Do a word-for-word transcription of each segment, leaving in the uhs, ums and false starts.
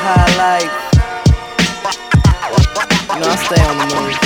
high life. You know, I stay on the move.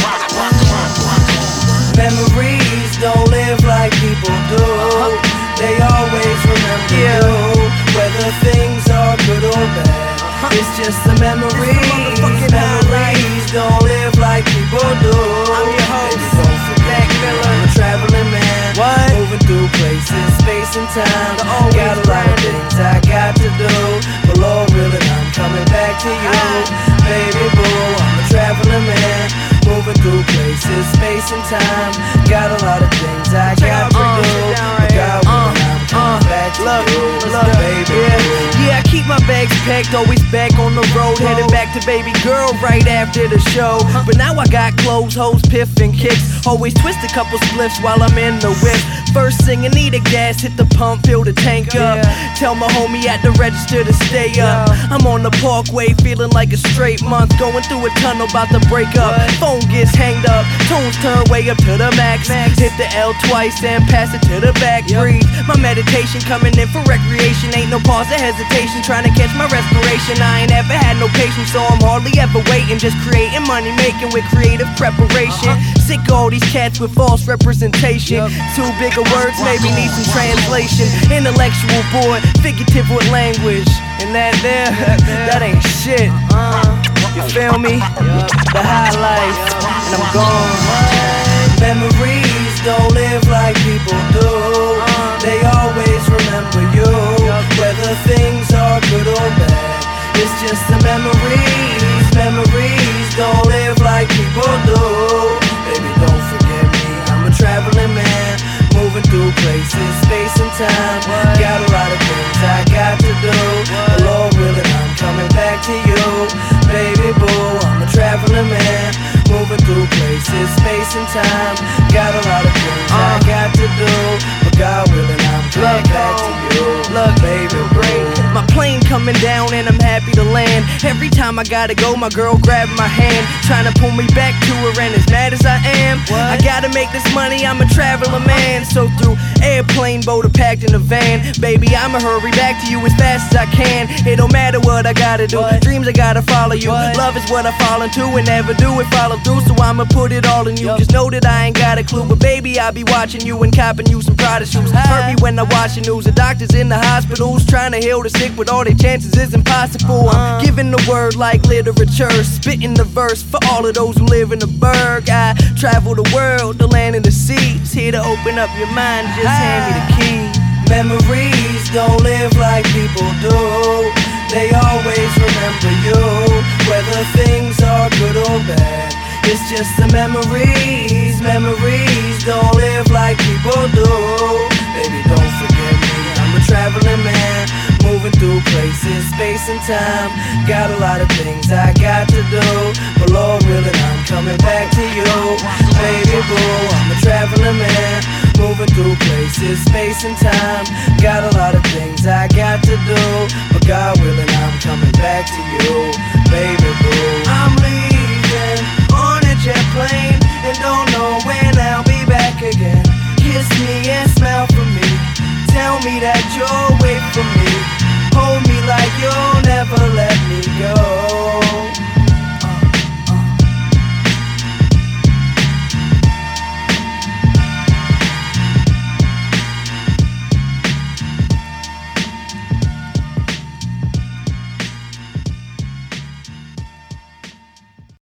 Memories don't live like people do. They always remember you, whether things are good or bad. It's just the memories. Memories don't live like people do. I'm your host, don't forget Miller. I'm a traveling man, what? Moving through places, space and time. Got a lot of things I got to do, but Lord willing, I'm coming back to you, baby boo. I'm a traveling man, moving through places, space and time. Got a lot of things I got to do, but God willing, I'm coming back to you, baby boo. Yeah, I keep my bags packed, always back on the road, headed back to baby girl right after the show. But now I got clothes, hoes, piff and kicks. Always twist a couple spliffs while I'm in the whip. First thing I need a gas, hit the pump, fill the tank up. Tell my homie at the register to stay up. I'm on the parkway, feeling like a straight month, going through a tunnel, about to break up. Phone gets hanged up, tunes turn way up to the max. Hit the L twice and pass it to the back. Breathe, my meditation coming in for recreation. Ain't no pause or hesitation, trying to catch my respiration. I ain't ever had no patience, so I'm hardly ever waiting. Just creating money making with creative preparation. Sick of all these cats with false representation. Too big of words, maybe need some translation. Intellectual boy, figurative with language. And that there, that ain't shit. You feel me? The high life, and I'm gone. Memories don't live like people do. They always remember you, whether things are good or bad. It's just the memories. Memories don't live like people do. Baby, don't forget me, I'm a traveling man, moving through places, space and time. Got a lot of things I got to do, but Lord willing, I'm coming back to you, baby boo. I'm a traveling man, moving through places, space and time. Got a lot of things I got to do, but God willing, I'm coming back to you, look, baby boo. My plane coming down and I'm happy to land. Every time I gotta go, my girl grab my hand, trying to pull me back to her, and as mad as I am, I gotta make this money, I'm a traveling man. So through airplane, boat, or packed in a van, baby, I'ma hurry back to you as fast as I can. It don't matter what I gotta do, dreams I gotta follow you. Love is what I fall into and never do it follow through, so I'ma put it all in you. Just know that I ain't got a clue, but baby, I'll be watching you and copping you some Prada shoes. Hurt me when I watch the news, the doctors in the hospitals trying to heal the sick, but all their chances is impossible. I'm giving the word like literature, spitting the verse for all of those who live in the burg. I travel the world, the land and the seas, here to open up your mind, just hand me the key. Memories don't live like people do. They always remember you, whether things are good or bad. It's just the memories. Memories don't live like people do. Baby, don't forget me, I'm a traveling man, moving through places, space and time. Got a lot of things I got to do, but Lord willing, I'm coming back to you, baby boo. I'm a traveling man, moving through places, space and time. Got a lot of things I got to do, but God willing, I'm coming back to you, baby boo. I'm leaving on a jet plane and don't know when I'll be back again. Kiss me and smile for me, tell me that you'll wait for me, hold me like you'll never let me go.